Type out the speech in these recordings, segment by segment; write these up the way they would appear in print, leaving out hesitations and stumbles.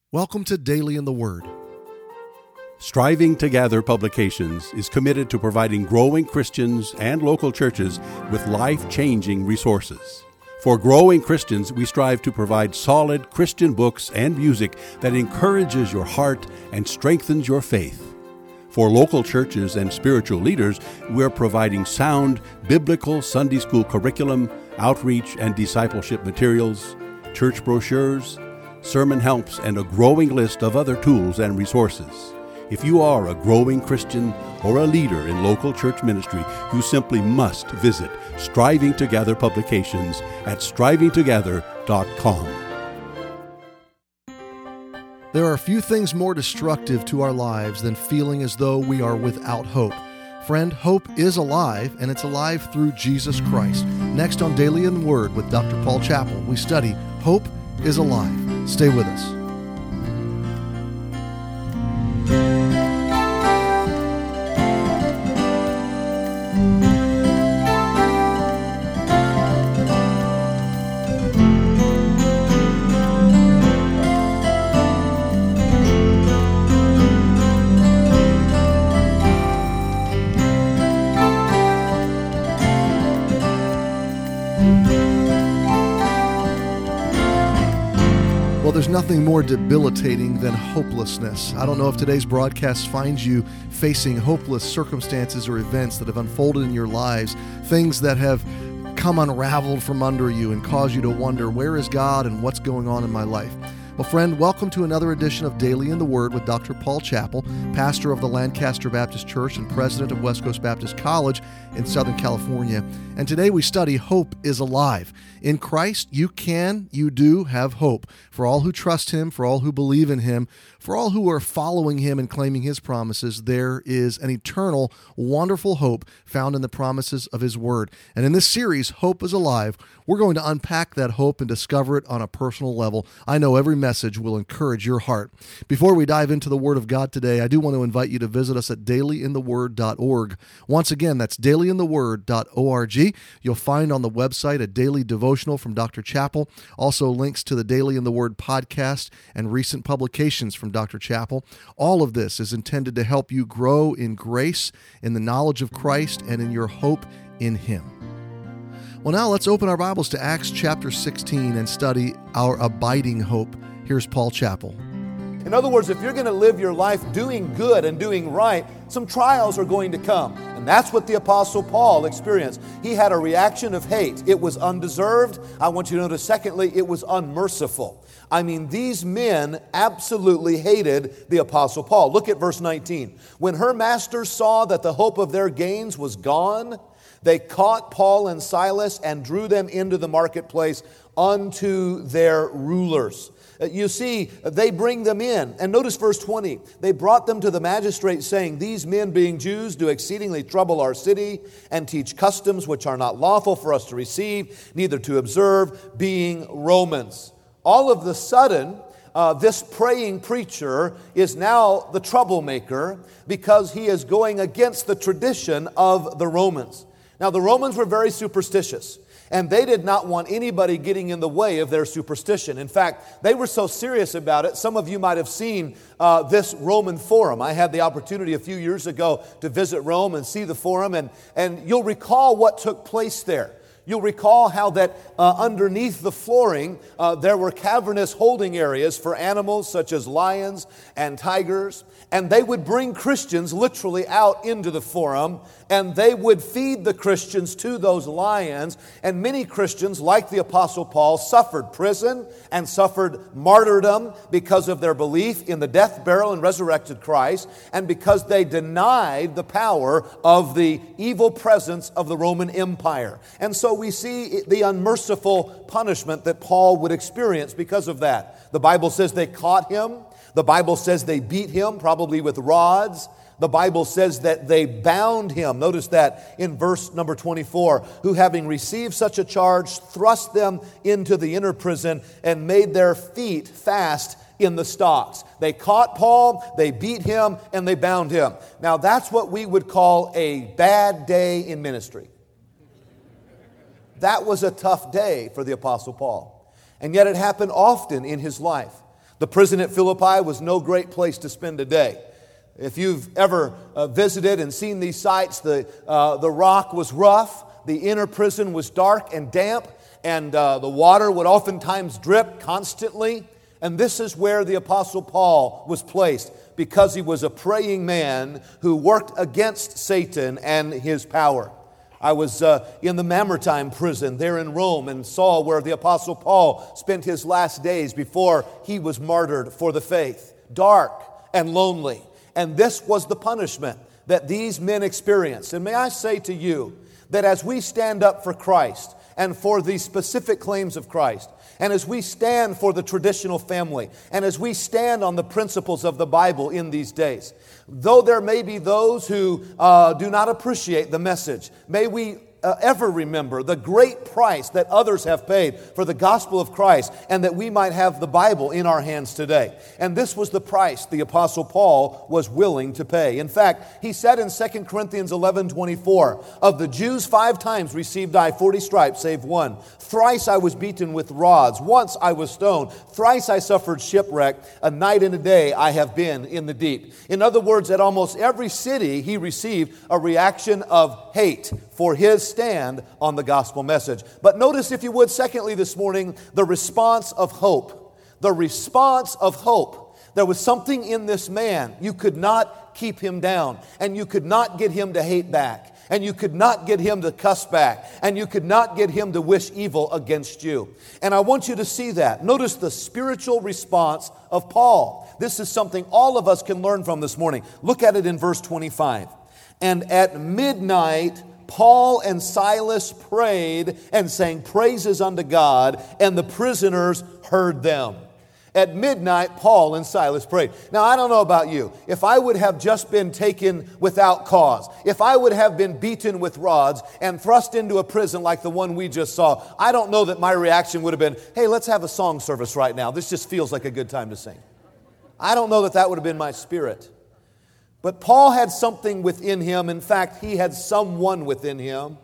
Welcome to Daily in the Word. Striving to Gather Publications is committed to providing growing Christians and local churches with life-changing resources. For growing Christians, we strive to provide solid Christian books and music that encourages your heart and strengthens your faith. For local churches and spiritual leaders, we're providing sound biblical Sunday school curriculum, outreach and discipleship materials, church brochures, sermon helps, and a growing list of other tools and resources. If you are a growing Christian or a leader in local church ministry, you simply must visit Striving to Gather Publications at strivingtogether.com. There are few things more destructive to our lives than feeling as though we are without hope. Friend, hope is alive, and it's alive through Jesus Christ. Next on Daily in the Word with Dr. Paul Chappell, we study Hope is Alive. Stay with us. Well, there's nothing more debilitating than hopelessness. I don't know if today's broadcast finds you facing hopeless circumstances or events that have unfolded in your lives, things that have come unraveled from under you and caused you to wonder, where is God and what's going on in my life? Well, friend, welcome to another edition of Daily in the Word with Dr. Paul Chappell, pastor of the Lancaster Baptist Church and president of West Coast Baptist College in Southern California. And today we study Hope is Alive. In Christ, you do have hope. For all who trust Him, for all who believe in Him, for all who are following Him and claiming His promises, there is an eternal, wonderful hope found in the promises of His Word. And in this series, Hope is Alive, we're going to unpack that hope and discover it on a personal level. I know every message will encourage your heart. Before we dive into the Word of God today, I do want to invite you to visit us at dailyintheword.org. Once again, that's dailyintheword.org. You'll find on the website a daily devotional from Dr. Chappell, also links to the Daily in the Word podcast and recent publications from Dr. Chappell. All of this is intended to help you grow in grace, in the knowledge of Christ, and in your hope in Him. Well, now let's open our Bibles to Acts chapter 16 and study our abiding hope. Here's Paul Chappell. In other words, if you're going to live your life doing good and doing right, some trials are going to come. And that's what the Apostle Paul experienced. He had a reaction of hate. It was undeserved. I want you to notice, secondly, it was unmerciful. I mean, these men absolutely hated the Apostle Paul. Look at verse 19. When her masters saw that the hope of their gains was gone, they caught Paul and Silas and drew them into the marketplace unto their rulers. You see, they bring them in. And notice verse 20. They brought them to the magistrate, saying, These men, being Jews, do exceedingly trouble our city, and teach customs which are not lawful for us to receive, neither to observe, being Romans. All of the sudden, this praying preacher is now the troublemaker because he is going against the tradition of the Romans. Now, the Romans were very superstitious, and they did not want anybody getting in the way of their superstition. In fact, they were so serious about it, some of you might have seen this Roman Forum. I had the opportunity a few years ago to visit Rome and see the Forum, and you'll recall what took place there. You'll recall how that underneath the flooring, there were cavernous holding areas for animals such as lions and tigers. And they would bring Christians literally out into the forum, and they would feed the Christians to those lions. And many Christians, like the Apostle Paul, suffered prison and suffered martyrdom because of their belief in the death, burial, and resurrected Christ, and because they denied the power of the evil presence of the Roman Empire. And so we see the unmerciful punishment that Paul would experience because of that. The Bible says they caught him. The Bible says they beat him, probably with rods. The Bible says that they bound him. Notice that in verse number 24. Who, having received such a charge, thrust them into the inner prison and made their feet fast in the stocks. They caught Paul, they beat him, and they bound him. Now that's what we would call a bad day in ministry. That was a tough day for the Apostle Paul. And yet it happened often in his life. The prison at Philippi was no great place to spend a day. If you've ever visited and seen these sites, the rock was rough, the inner prison was dark and damp, and the water would oftentimes drip constantly. And this is where the Apostle Paul was placed, because he was a praying man who worked against Satan and his power. I was in the Mamertine prison there in Rome and saw where the Apostle Paul spent his last days before he was martyred for the faith. Dark and lonely. And this was the punishment that these men experienced. And may I say to you that as we stand up for Christ and for the specific claims of Christ, and as we stand for the traditional family, and as we stand on the principles of the Bible in these days, though there may be those who do not appreciate the message, may we ever remember the great price that others have paid for the gospel of Christ, and that we might have the Bible in our hands today. And this was the price the Apostle Paul was willing to pay. In fact, he said in 2 Corinthians 11:24, "Of the Jews 5 times received I 40 stripes, save one. Thrice I was beaten with rods. Once I was stoned. Thrice I suffered shipwreck. A night and a day I have been in the deep." In other words, at almost every city he received a reaction of hate for his stand on the gospel message. But notice, if you would, secondly this morning, the response of hope. The response of hope. There was something in this man. You could not keep him down, and you could not get him to hate back, and you could not get him to cuss back, and you could not get him to wish evil against you. And I want you to see that. Notice the spiritual response of Paul. This is something all of us can learn from this morning. Look at it in verse 25. "And at midnight Paul and Silas prayed and sang praises unto God, and the prisoners heard them." At midnight, Paul and Silas prayed. Now, I don't know about you. If I would have just been taken without cause, if I would have been beaten with rods and thrust into a prison like the one we just saw, I don't know that my reaction would have been, "Hey, let's have a song service right now. This just feels like a good time to sing." I don't know that that would have been my spirit. But Paul had something within him. In fact, he had someone within him.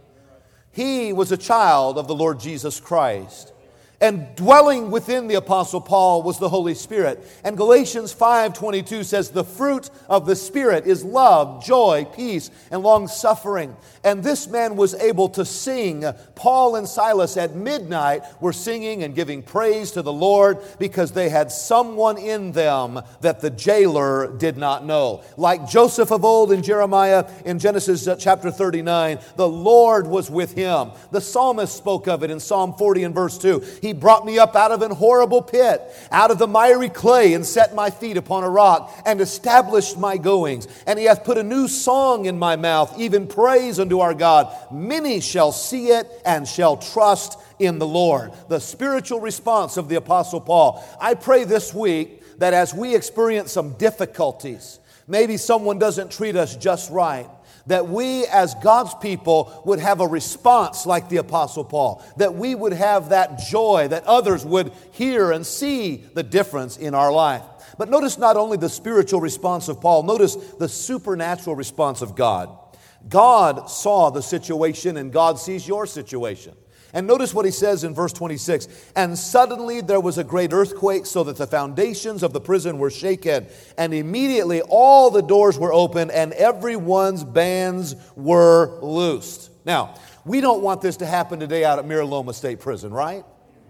He was a child of the Lord Jesus Christ. And dwelling within the Apostle Paul was the Holy Spirit. And Galatians 5:22 says, "The fruit of the Spirit is love, joy, peace, and long-suffering." And this man was able to sing. Paul and Silas at midnight were singing and giving praise to the Lord because they had someone in them that the jailer did not know. Like Joseph of old in Jeremiah in Genesis chapter 39, the Lord was with him. The psalmist spoke of it in Psalm 40 and verse 2. "He brought me up out of an horrible pit, out of the miry clay, and set my feet upon a rock, and established my goings. And he hath put a new song in my mouth, even praise unto our God. Many shall see it and shall trust in the Lord." The spiritual response of the Apostle Paul. I pray this week that as we experience some difficulties, maybe someone doesn't treat us just right, that we as God's people would have a response like the Apostle Paul, that we would have that joy, that others would hear and see the difference in our life. But notice not only the spiritual response of Paul, notice the supernatural response of God. God saw the situation, and God sees your situation. And notice what he says in verse 26. "And suddenly there was a great earthquake, so that the foundations of the prison were shaken. And immediately all the doors were opened, and everyone's bands were loosed." Now, we don't want this to happen today out at Mira Loma State Prison, right?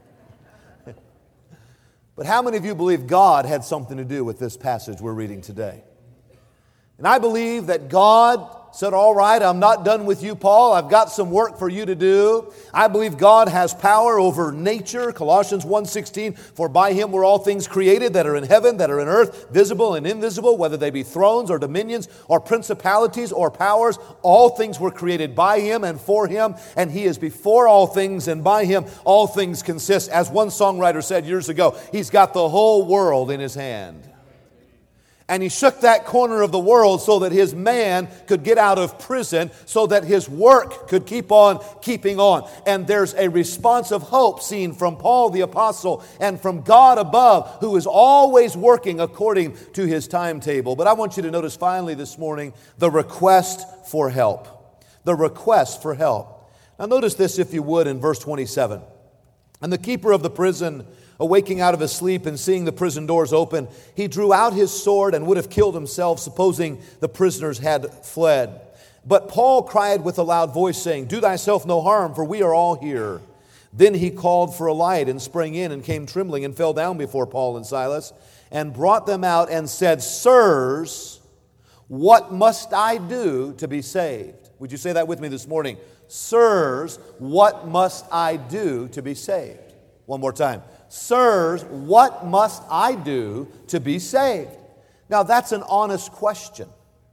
But how many of you believe God had something to do with this passage we're reading today? And I believe that God said, "All right, I'm not done with you, Paul. I've got some work for you to do." I believe God has power over nature. Colossians 1:16, "For by him were all things created that are in heaven, that are in earth, visible and invisible, whether they be thrones or dominions or principalities or powers. All things were created by him and for him, and he is before all things, and by him all things consist." As one songwriter said years ago, he's got the whole world in his hand. And he shook that corner of the world so that his man could get out of prison, so that his work could keep on keeping on. And there's a response of hope seen from Paul the apostle and from God above, who is always working according to his timetable. But I want you to notice finally this morning the request for help. The request for help. Now notice this, if you would, in verse 27. "And the keeper of the prison Awaking out of his sleep and seeing the prison doors open, he drew out his sword and would have killed himself, supposing the prisoners had fled. But Paul cried with a loud voice, saying, "Do thyself no harm, for we are all here." Then he called for a light and sprang in and came trembling and fell down before Paul and Silas and brought them out and said, "Sirs, what must I do to be saved?" Would you say that with me this morning? Sirs, what must I do to be saved? One more time. Sirs, what must I do to be saved? Now that's an honest question.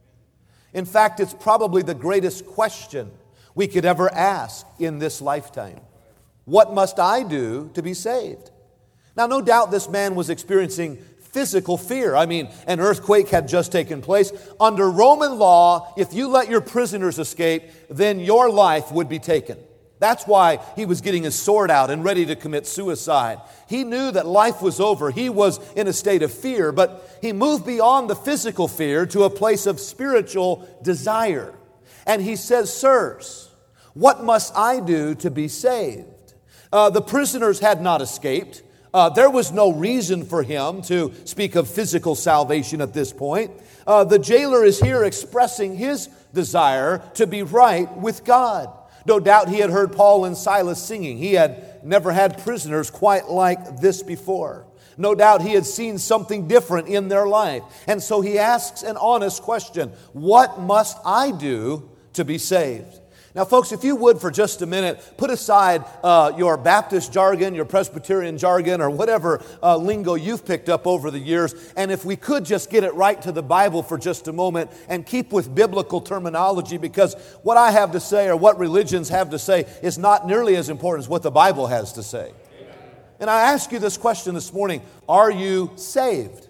In fact, it's probably the greatest question we could ever ask in this lifetime. What must I do to be saved? Now, no doubt this man was experiencing physical fear. I mean, an earthquake had just taken place. Under Roman law, if you let your prisoners escape, then your life would be taken. That's why he was getting his sword out and ready to commit suicide. He knew that life was over. He was in a state of fear, but he moved beyond the physical fear to a place of spiritual desire. And he says, "Sirs, what must I do to be saved?" The prisoners had not escaped. There was no reason for him to speak of physical salvation at this point. The jailer is here expressing his desire to be right with God. No doubt he had heard Paul and Silas singing. He had never had prisoners quite like this before. No doubt he had seen something different in their life. And so he asks an honest question: what must I do to be saved? Now, folks, if you would for just a minute, put aside your Baptist jargon, your Presbyterian jargon, or whatever lingo you've picked up over the years, and if we could just get it right to the Bible for just a moment and keep with biblical terminology, because what I have to say or what religions have to say is not nearly as important as what the Bible has to say. Amen. And I ask you this question this morning: are you saved?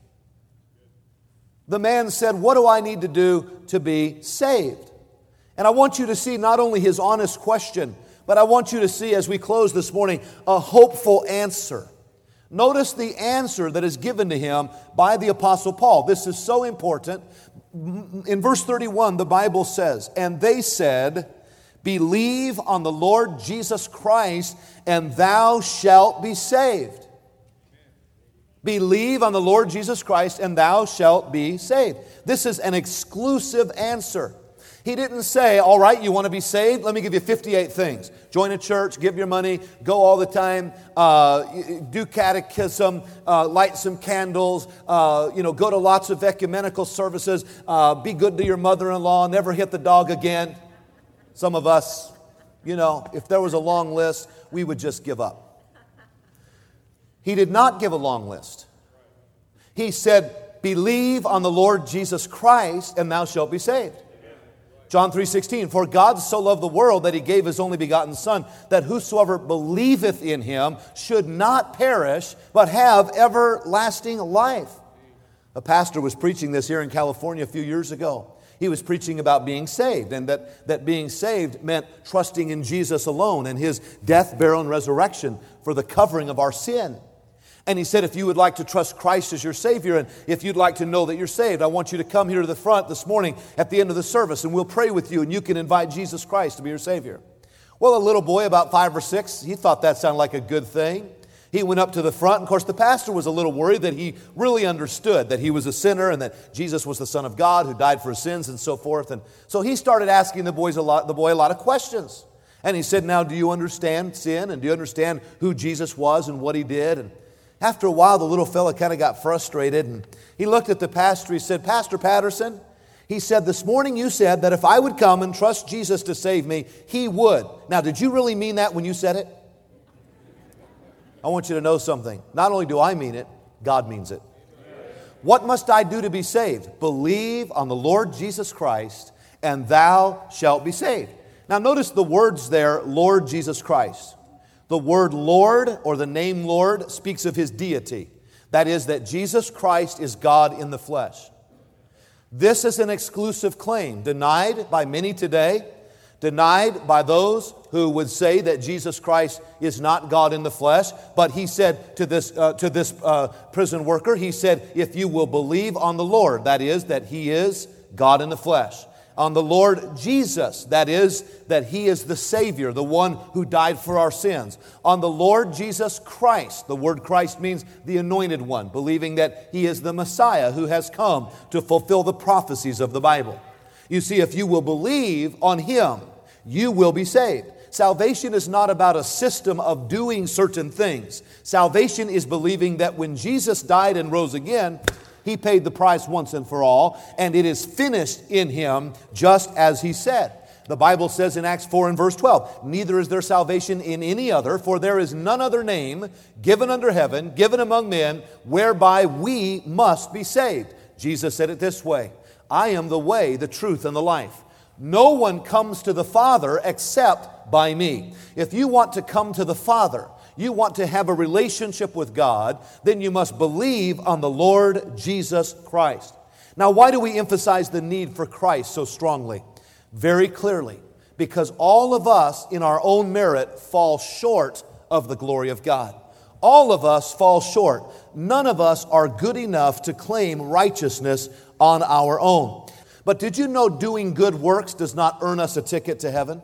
The man said, "What do I need to do to be saved?" And I want you to see not only his honest question, but I want you to see, as we close this morning, a hopeful answer. Notice the answer that is given to him by the Apostle Paul. This is so important. In verse 31, the Bible says, "And they said, Believe on the Lord Jesus Christ, and thou shalt be saved." Believe on the Lord Jesus Christ, and thou shalt be saved. This is an exclusive answer. He didn't say, "All right, you want to be saved? Let me give you 58 things. Join a church, give your money, go all the time, do catechism, light some candles, go to lots of ecumenical services, be good to your mother-in-law, never hit the dog again." Some of us, if there was a long list, we would just give up. He did not give a long list. He said, "Believe on the Lord Jesus Christ, and thou shalt be saved." John 3:16, "For God so loved the world that he gave his only begotten Son, that whosoever believeth in him should not perish, but have everlasting life." A pastor was preaching this here in California a few years ago. He was preaching about being saved, and that being saved meant trusting in Jesus alone and his death, burial, and resurrection for the covering of our sin. And he said, if you would like to trust Christ as your Savior, and if you'd like to know that you're saved, I want you to come here to the front this morning at the end of the service, and we'll pray with you, and you can invite Jesus Christ to be your Savior. Well, a little boy, about 5 or 6, he thought that sounded like a good thing. He went up to the front, and of course the pastor was a little worried that he really understood that he was a sinner and that Jesus was the Son of God who died for his sins and so forth. And so he started asking the boy a lot of questions. And he said, "Now, do you understand sin? And do you understand who Jesus was and what he did?" And after a while, the little fella kind of got frustrated, and he looked at the pastor. He said, "Pastor Patterson," he said, "this morning you said that if I would come and trust Jesus to save me, he would. Now, did you really mean that when you said it?" I want you to know something. Not only do I mean it, God means it. What must I do to be saved? Believe on the Lord Jesus Christ, and thou shalt be saved. Now, notice the words there, Lord Jesus Christ. The word Lord, or the name Lord, speaks of his deity. That is, that Jesus Christ is God in the flesh. This is an exclusive claim, denied by many today, denied by those who would say that Jesus Christ is not God in the flesh. But he said to this prison worker, he said, if you will believe on the Lord, that is, that he is God in the flesh. On the Lord Jesus, that is, that He is the Savior, the one who died for our sins. On the Lord Jesus Christ, the word Christ means the anointed one, believing that He is the Messiah who has come to fulfill the prophecies of the Bible. You see, if you will believe on Him, you will be saved. Salvation is not about a system of doing certain things. Salvation is believing that when Jesus died and rose again, He paid the price once and for all, and it is finished in Him just as He said. The Bible says in Acts 4 and verse 12, "Neither is there salvation in any other, for there is none other name given under heaven, given among men, whereby we must be saved." Jesus said it this way, "I am the way, the truth, and the life. No one comes to the Father except by me." If you want to come to the Father, you want to have a relationship with God, then you must believe on the Lord Jesus Christ. Now, why do we emphasize the need for Christ so strongly? Very clearly, because all of us in our own merit fall short of the glory of God. All of us fall short. None of us are good enough to claim righteousness on our own. But did you know doing good works does not earn us a ticket to heaven?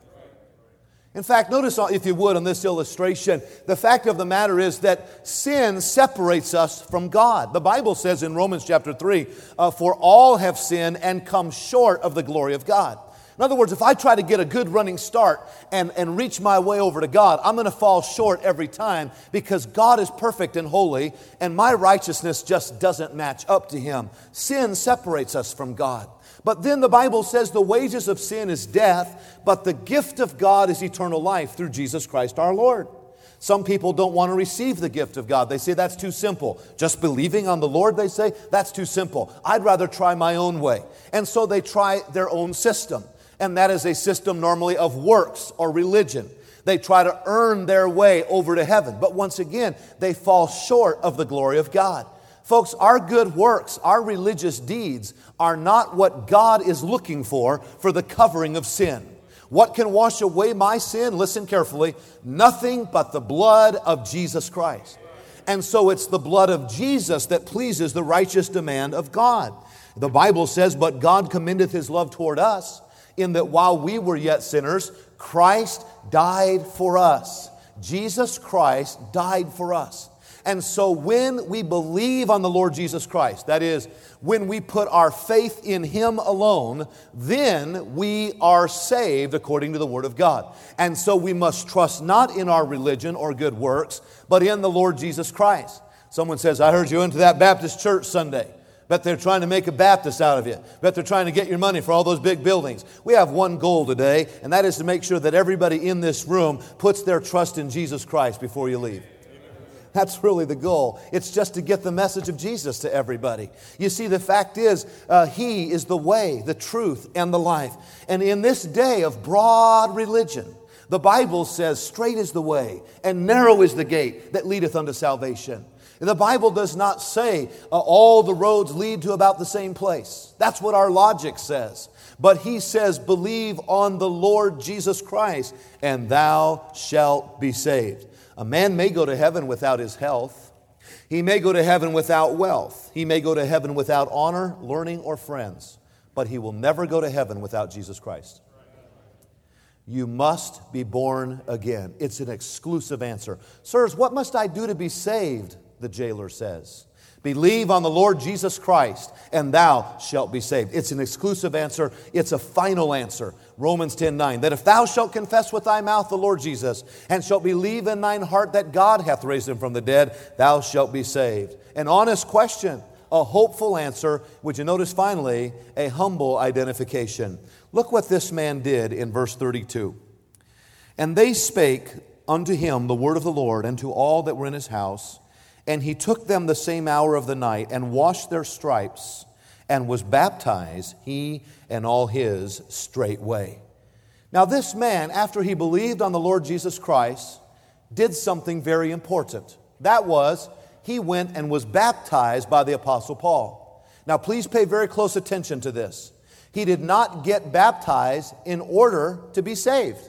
In fact, notice, if you would, on this illustration, the fact of the matter is that sin separates us from God. The Bible says in Romans chapter 3, "For all have sinned and come short of the glory of God." In other words, if I try to get a good running start and reach my way over to God, I'm going to fall short every time because God is perfect and holy, and my righteousness just doesn't match up to Him. Sin separates us from God. But then the Bible says the wages of sin is death, but the gift of God is eternal life through Jesus Christ our Lord. Some people don't want to receive the gift of God. They say that's too simple. Just believing on the Lord, they say, that's too simple. I'd rather try my own way. And so they try their own system. And that is a system normally of works or religion. They try to earn their way over to heaven. But once again, they fall short of the glory of God. Folks, our good works, our religious deeds are not what God is looking for the covering of sin. What can wash away my sin? Listen carefully. Nothing but the blood of Jesus Christ. And so it's the blood of Jesus that pleases the righteous demand of God. The Bible says, "But God commendeth His love toward us, in that while we were yet sinners, Christ died for us." Jesus Christ died for us. And so when we believe on the Lord Jesus Christ, that is, when we put our faith in Him alone, then we are saved according to the Word of God. And so we must trust not in our religion or good works, but in the Lord Jesus Christ. Someone says, "I heard you went to that Baptist church Sunday. Bet they're trying to make a Baptist out of you. Bet they're trying to get your money for all those big buildings." We have one goal today, and that is to make sure that everybody in this room puts their trust in Jesus Christ before you leave. That's really the goal. It's just to get the message of Jesus to everybody. You see, the fact is, He is the way, the truth, and the life. And in this day of broad religion, the Bible says, "Straight is the way, and narrow is the gate that leadeth unto salvation." The Bible does not say all the roads lead to about the same place. That's what our logic says. But He says, "Believe on the Lord Jesus Christ, and thou shalt be saved." A man may go to heaven without his health. He may go to heaven without wealth. He may go to heaven without honor, learning, or friends. But he will never go to heaven without Jesus Christ. You must be born again. It's an exclusive answer. "Sirs, what must I do to be saved?" the jailer says. "Believe on the Lord Jesus Christ, and thou shalt be saved." It's an exclusive answer. It's a final answer. Romans 10:9, "That if thou shalt confess with thy mouth the Lord Jesus, and shalt believe in thine heart that God hath raised Him from the dead, thou shalt be saved." An honest question, a hopeful answer. Would you notice finally, a humble identification? Look what this man did in verse 32. "And they spake unto him the word of the Lord, and to all that were in his house. And he took them the same hour of the night, and washed their stripes, and was baptized, he and all his straightway." Now this man, after he believed on the Lord Jesus Christ, did something very important. That was, he went and was baptized by the Apostle Paul. Now please pay very close attention to this. He did not get baptized in order to be saved.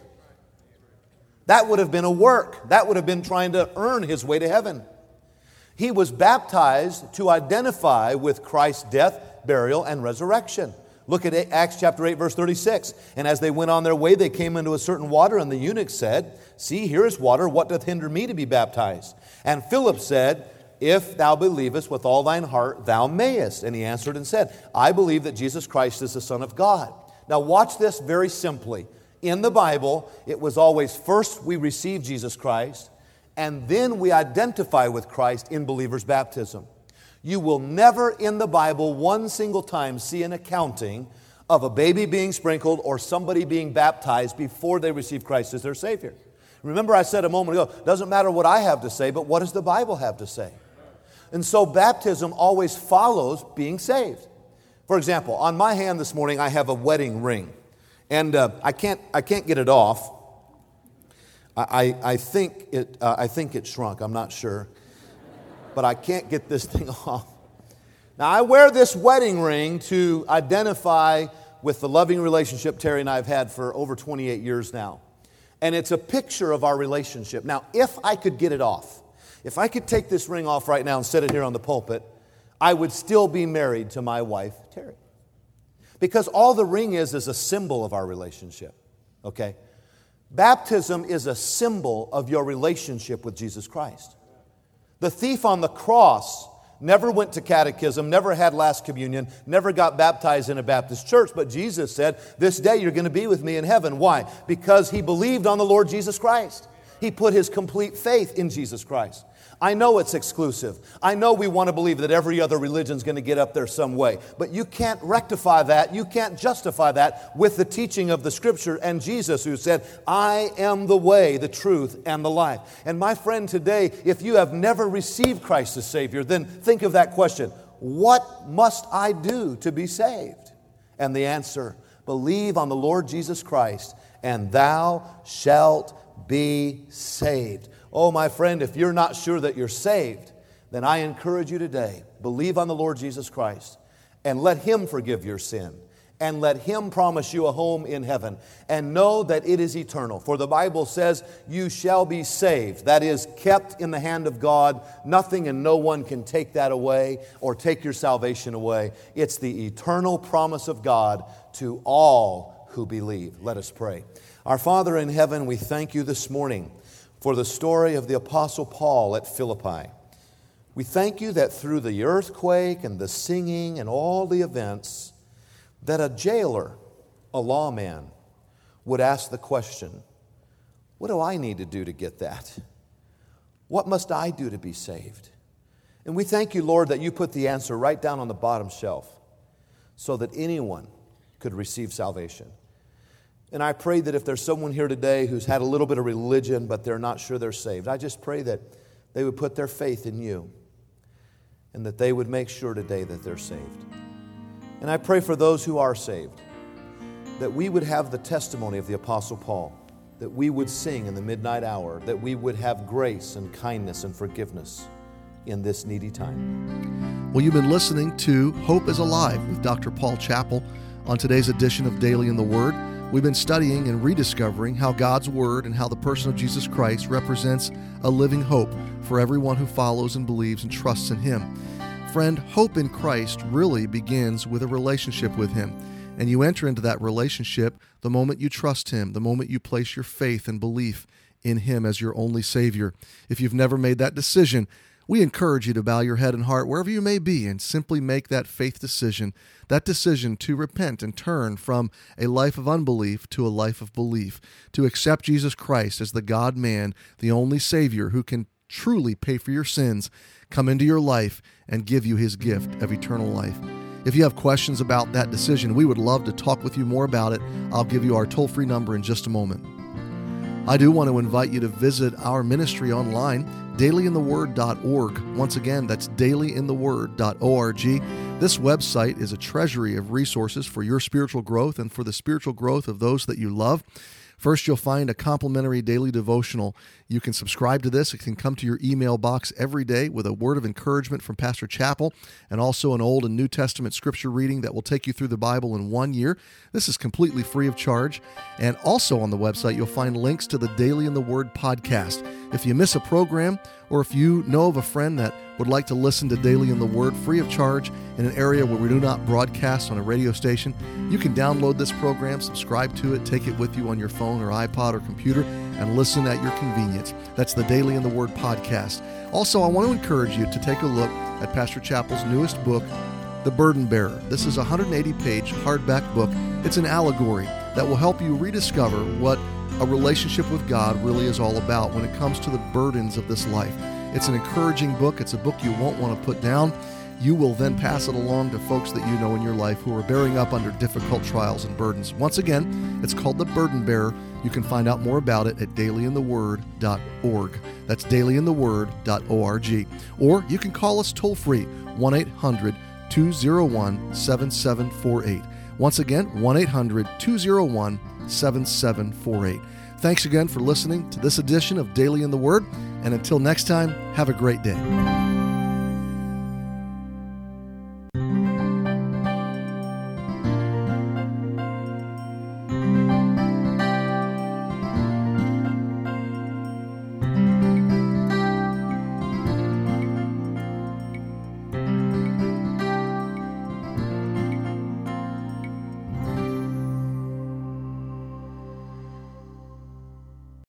That would have been a work. That would have been trying to earn his way to heaven. He was baptized to identify with Christ's death, burial, and resurrection. Look at Acts chapter 8, verse 36. And as they went on their way, they came into a certain water, and the eunuch said, See, here is water. What doth hinder me to be baptized? And Philip said, If thou believest with all thine heart, thou mayest. And he answered and said, I believe that Jesus Christ is the Son of God. Now watch this very simply. In the Bible, it was always first we receive Jesus Christ, and then we identify with Christ in believer's baptism. You will never in the Bible one single time see an accounting of a baby being sprinkled or somebody being baptized before they receive Christ as their Savior. Remember I said a moment ago, it doesn't matter what I have to say, but what does the Bible have to say? And so baptism always follows being saved. For example, on my hand this morning I have a wedding ring. And I can't get it off. I think it shrunk. I'm not sure. But I can't get this thing off. Now, I wear this wedding ring to identify with the loving relationship Terry and I have had for over 28 years now. And it's a picture of our relationship. Now, if I could get it off, if I could take this ring off right now and set it here on the pulpit, I would still be married to my wife, Terry. Because all the ring is a symbol of our relationship, okay? Baptism is a symbol of your relationship with Jesus Christ. The thief on the cross never went to catechism, never had Last Communion, never got baptized in a Baptist church, but Jesus said, this day you're going to be with me in heaven. Why? Because he believed on the Lord Jesus Christ. He put his complete faith in Jesus Christ. I know it's exclusive. I know we want to believe that every other religion is going to get up there some way. But you can't rectify that. You can't justify that with the teaching of the Scripture and Jesus who said, I am the way, the truth, and the life. And my friend, today, if you have never received Christ as Savior, then think of that question. What must I do to be saved? And the answer, believe on the Lord Jesus Christ, and thou shalt be saved. Oh, my friend, if you're not sure that you're saved, then I encourage you today, believe on the Lord Jesus Christ and let Him forgive your sin and let Him promise you a home in heaven and know that it is eternal. For the Bible says, you shall be saved. That is, kept in the hand of God. Nothing and no one can take that away or take your salvation away. It's the eternal promise of God to all who believe. Let us pray. Our Father in heaven, we thank you this morning for the story of the Apostle Paul at Philippi. We thank you that through the earthquake and the singing and all the events, that a jailer, a lawman, would ask the question, what do I need to do to get that? What must I do to be saved? And we thank you, Lord, that you put the answer right down on the bottom shelf so that anyone could receive salvation. And I pray that if there's someone here today who's had a little bit of religion, but they're not sure they're saved, I just pray that they would put their faith in you and that they would make sure today that they're saved. And I pray for those who are saved, that we would have the testimony of the Apostle Paul, that we would sing in the midnight hour, that we would have grace and kindness and forgiveness in this needy time. Well, you've been listening to Hope is Alive with Dr. Paul Chappell on today's edition of Daily in the Word. We've been studying and rediscovering how God's Word and how the person of Jesus Christ represents a living hope for everyone who follows and believes and trusts in Him. Friend, hope in Christ really begins with a relationship with Him. And you enter into that relationship the moment you trust Him, the moment you place your faith and belief in Him as your only Savior. If you've never made that decision, we encourage you to bow your head and heart wherever you may be and simply make that faith decision, that decision to repent and turn from a life of unbelief to a life of belief, to accept Jesus Christ as the God-man, the only Savior who can truly pay for your sins, come into your life, and give you His gift of eternal life. If you have questions about that decision, we would love to talk with you more about it. I'll give you our toll-free number in just a moment. I do want to invite you to visit our ministry online, dailyintheword.org. Once again, that's dailyintheword.org. This website is a treasury of resources for your spiritual growth and for the spiritual growth of those that you love. First, you'll find a complimentary daily devotional. You can subscribe to this. It can come to your email box every day with a word of encouragement from Pastor Chappell and also an Old and New Testament scripture reading that will take you through the Bible in 1 year. This is completely free of charge. And also on the website, you'll find links to the Daily in the Word podcast. If you miss a program or if you know of a friend that would would like to listen to Daily in the Word free of charge in an area where we do not broadcast on a radio station, you can download this program, subscribe to it, take it with you on your phone or iPod or computer, and listen at your convenience. That's the Daily in the Word podcast. Also, I want to encourage you to take a look at Pastor Chappell's newest book, The Burden Bearer. This is a 180-page hardback book. It's an allegory that will help you rediscover what a relationship with God really is all about when it comes to the burdens of this life. It's an encouraging book. It's a book you won't want to put down. You will then pass it along to folks that you know in your life who are bearing up under difficult trials and burdens. Once again, it's called The Burden Bearer. You can find out more about it at dailyintheword.org. That's dailyintheword.org. Or you can call us toll-free, 1-800-201-7748. Once again, 1-800-201-7748. Thanks again for listening to this edition of Daily in the Word, and until next time, have a great day.